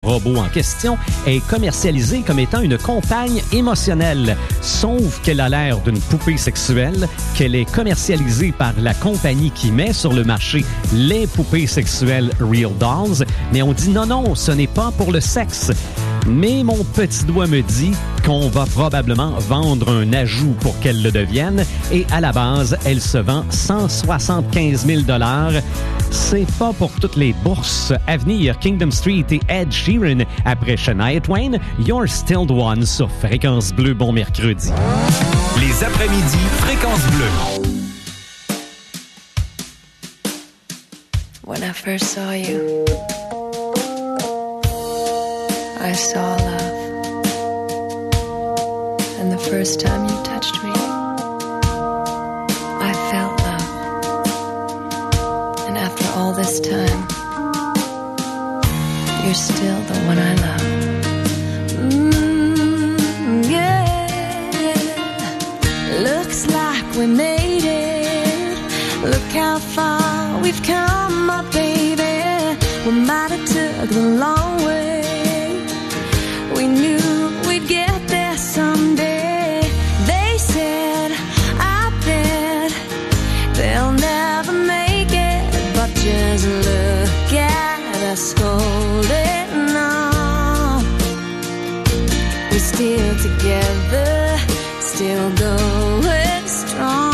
robot en question est commercialisée comme étant une compagne émotionnelle. Sauf qu'elle a l'air d'une poupée sexuelle, qu'elle est commercialisée par la compagnie qui met sur le marché les poupées sexuelles Real Dolls. Mais on dit non, ce n'est pas pour le sexe. Mais mon petit doigt me dit qu'on va probablement vendre un ajout pour qu'elle le devienne. Et à la base, elle se vend 175 000 $. C'est pas pour toutes les bourses. À venir, Kingdom Street et Ed Sheeran. Après Shania Twain, You're Still the One sur Fréquence Bleue. Bon mercredi. Les après-midi, Fréquence Bleue. When I first saw you, I saw love. And the first time you touched me, I felt love. And after all this time, you're still the one I love. Yeah. Looks like we made it. Look how far we've come, my baby. We might have took the long way. We knew we'd get there someday. They said, I bet they'll never make it. But just look at us holding on. We're still together, still going strong.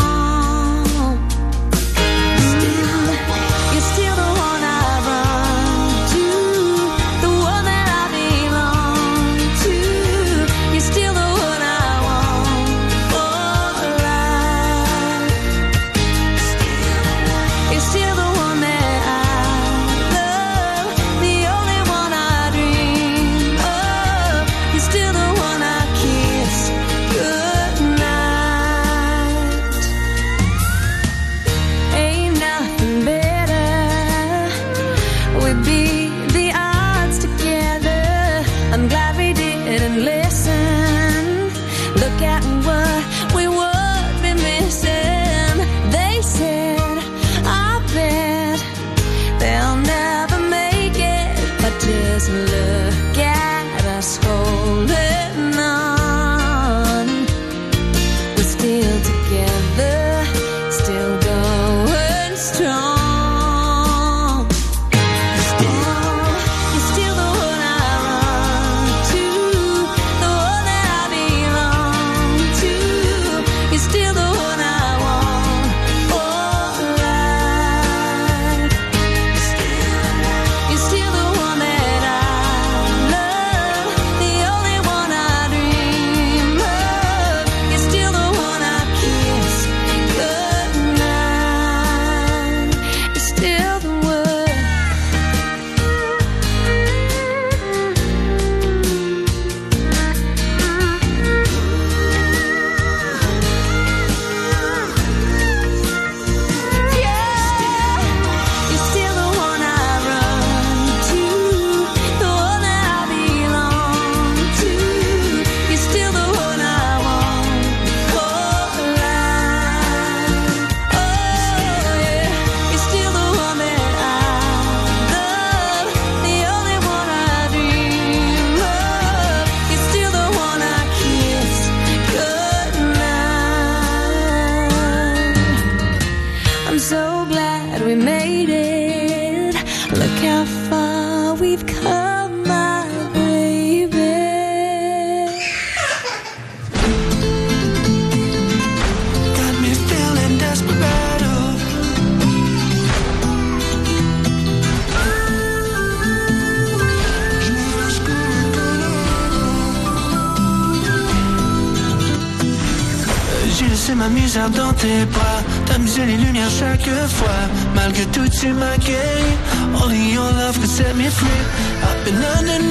M'amuser dans tes bras, t'amuser les lumières chaque fois. Malgré tout tu m'accueilles. Only your love could set me free. I've been running,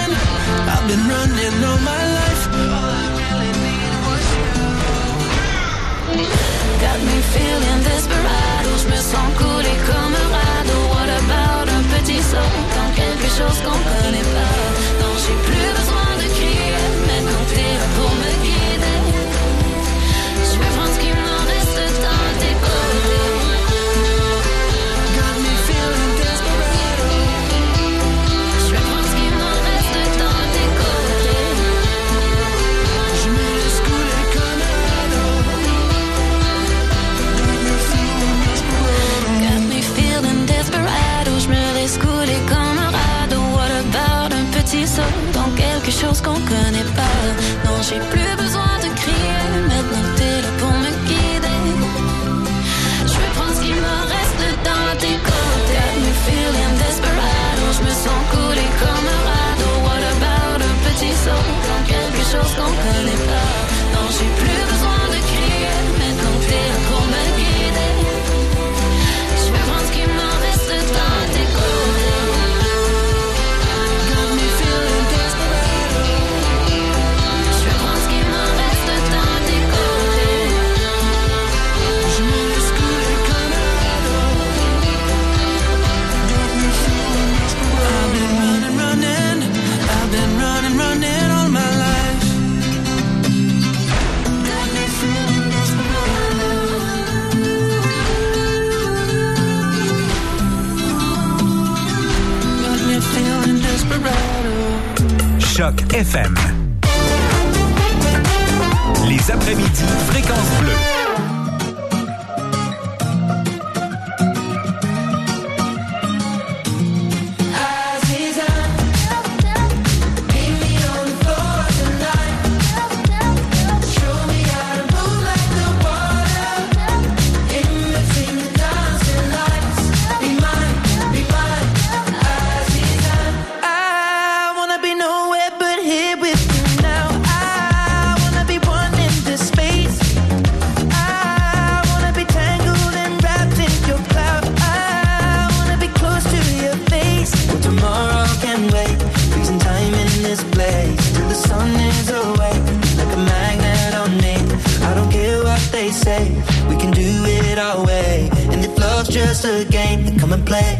I've been running all my life. All I really need was you. Got me feeling desperado, je me sens couler comme un radeau. What about un petit saut dans quelque chose qu'on connaît pas. Non, j'ai plus besoin de crier, mais quand t'es là pour me guider. Je vais prendre ce qu'il m'en reste dans tes côtés. Got me feeling desperado. Je vais prendre ce qu'il m'en reste. vaisseau dans quelque chose qu'on connaît pas. Non, j'ai plus besoin de crier, maintenant que t'es là pour me guider. Je vais prendre ce qu'il me reste dans tes côtes. Got me feeling desperado, je me sens couler comme un radeau. What about un petit saut dans quelque chose qu'on connaît pas. Non, j'ai plus besoin de crier, maintenant que t'es là pour me guider. Je vais prendre ce qu'il me reste dans tes côtes. Got me feeling desperado. Je vais prendre ce qu'il me reste dans tes côtés. Je me laisse couler comme un radeau. Got me feeling desperado. I've been running all my life. Got me feeling desperado. Got me feeling desperado. Choc FM. Les après-midi, Fréquence Bleue. I wanna be nowhere but here with you now. I wanna be one in this space. I wanna be tangled and wrapped in your cloud. I wanna be close to your face. Well, tomorrow can wait. Freezing time in this place till the sun is away. Like a magnet on me. I don't care what they say. We can do it our way. And if love's just a game, then come and play.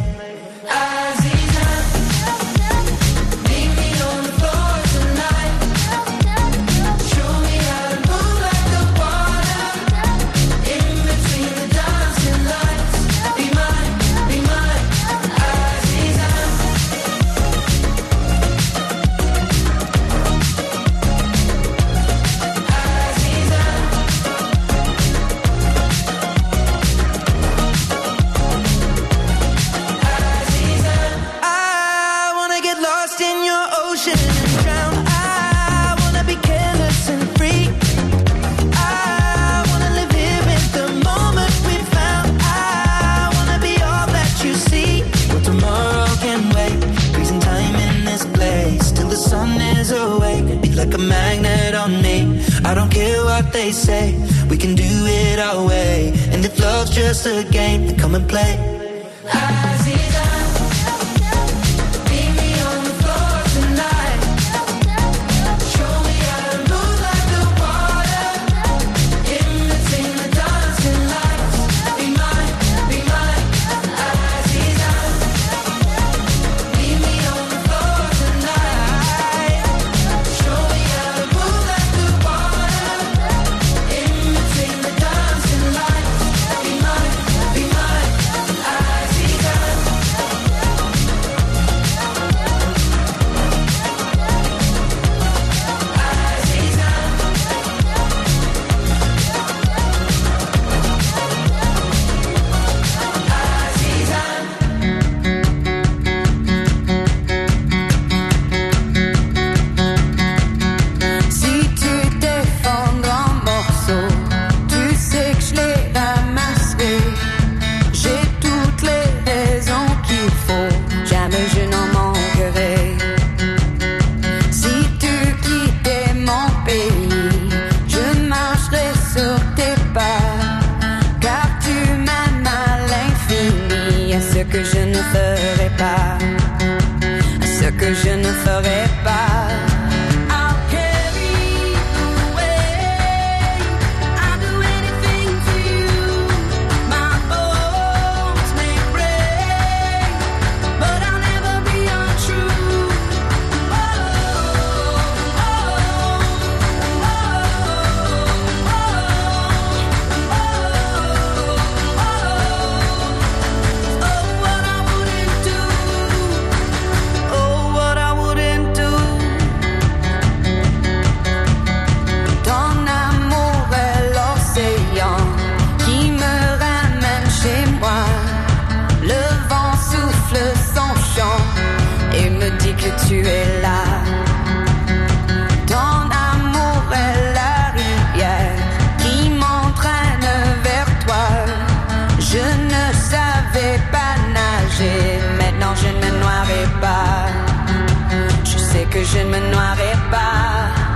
I wanna get lost in your ocean and drown. I wanna be careless and free. I wanna live here in the moment we found. I wanna be all that you see. Well, tomorrow can wait. Freezing time in this place till the sun is awake. Be like a magnet on me. I don't care what they say. We can do it our way. And if love's just a game, then come and play. Si tu t'effondres en morceaux, tu sais que je les ramasserai. J'ai toutes les raisons qu'il faut, jamais je n'en manquerai. Si tu quittais mon pays, je marcherai sur tes pas, car tu m'aimes à l'infini, à ce que je ne ferai pas, à ce que je ne ferai pas. I'll carry you away. I'll do anything for you. My bones may break, but I'll never be untrue. Oh, oh, oh, oh, what I wouldn't do. Oh, what I wouldn't do. que je ne me noierai pas.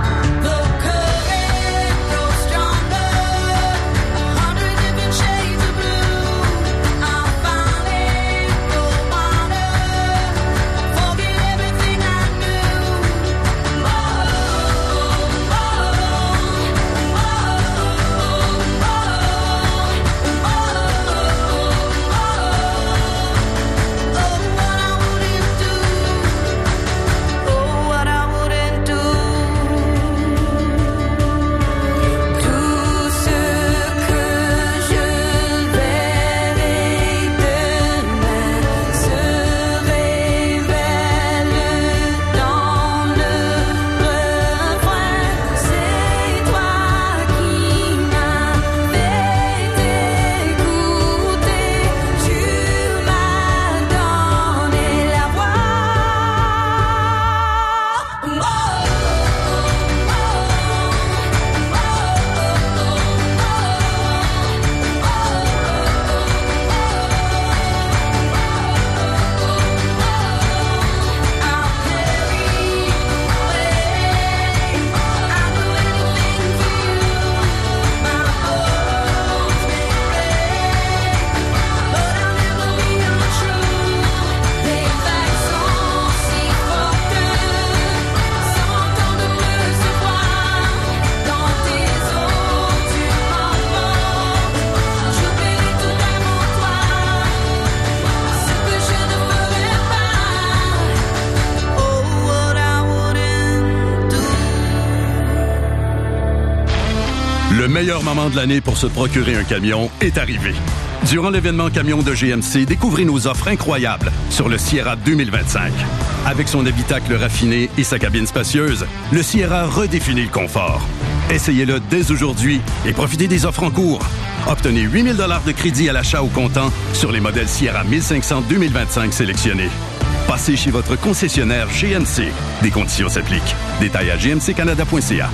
Le meilleur moment de l'année pour se procurer un camion est arrivé. Durant l'événement camion de GMC, découvrez nos offres incroyables sur le Sierra 2025. Avec son habitacle raffiné et sa cabine spacieuse, le Sierra redéfinit le confort. Essayez-le dès aujourd'hui et profitez des offres en cours. Obtenez 8 000 $ de crédit à l'achat au comptant sur les modèles Sierra 1500 2025 sélectionnés. Passez chez votre concessionnaire GMC. Des conditions s'appliquent. Détails à gmccanada.ca.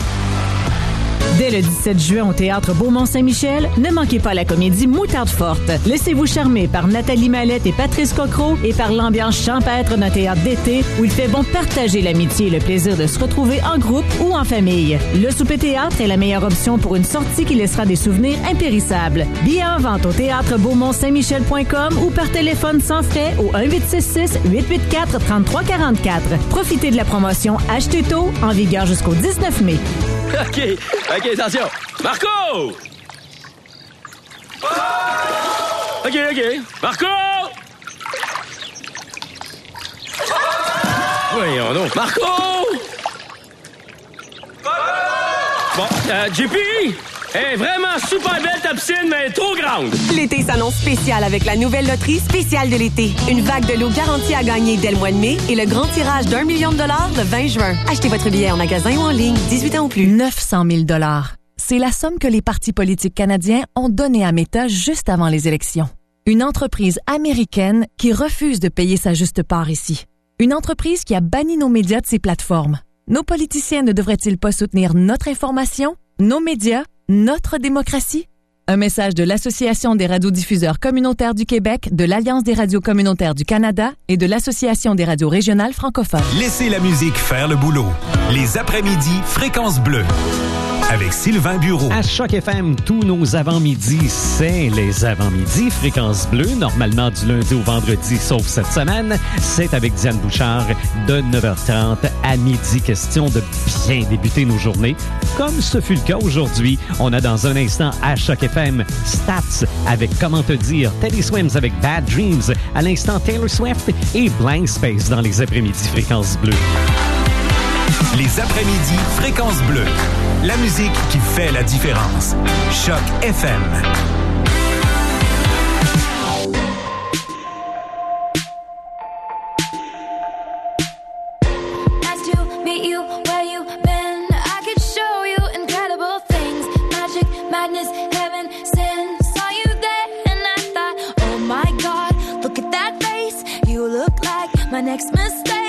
Dès le 17 juin au Théâtre Beaumont-Saint-Michel, ne manquez pas la comédie Moutarde forte. Laissez-vous charmer par Nathalie Mallette et Patrice Cocro et par l'ambiance champêtre d'un théâtre d'été où il fait bon partager l'amitié et le plaisir de se retrouver en groupe ou en famille. Le souper théâtre est la meilleure option pour une sortie qui laissera des souvenirs impérissables. Billets en vente au théâtre beaumont-saint-michel.com ou par téléphone sans frais au 1-866-884-3344. Profitez de la promotion Achetez tôt en vigueur jusqu'au 19 mai. OK, attention. Marco! OK. Marco! Voyons donc. Marco! Bon, JP! Hey, vraiment super belle ta piscine, mais trop grande! L'été s'annonce spécial avec la nouvelle loterie spéciale de l'été. Une vague de lots garantie à gagner dès le mois de mai et le grand tirage d'1 million de dollars le 20 juin. Achetez votre billet en magasin ou en ligne, 18 ans ou plus. 900 000 $. C'est la somme que les partis politiques canadiens ont donnée à Meta juste avant les élections. Une entreprise américaine qui refuse de payer sa juste part ici. Une entreprise qui a banni nos médias de ses plateformes. Nos politiciens ne devraient-ils pas soutenir notre information, nos médias, notre démocratie? Un message de l'Association des radiodiffuseurs communautaires du Québec, de l'Alliance des radios communautaires du Canada et de l'Association des radios régionales francophones. Laissez la musique faire le boulot. Les après-midi, Fréquence Bleue. Avec Sylvain Bureau. À Choc FM, tous nos avant-midi, c'est les avant-midi Fréquence Bleue, normalement du lundi au vendredi, sauf cette semaine. C'est avec Diane Bouchard de 9h30 à midi. Question de bien débuter nos journées, comme ce fut le cas aujourd'hui. On a dans un instant à Choc FM Stats avec Comment te dire, Teddy Swims avec Bad Dreams, à l'instant Taylor Swift et Blank Space dans les après-midi Fréquence Bleue. Les après-midi, Fréquence Bleue. La musique qui fait la différence. Choc FM. Nice to meet you, where you been? I could show you incredible things. Magic, madness, heaven, sin. Saw you there and I thought, oh my God, look at that face. You look like my next mistake.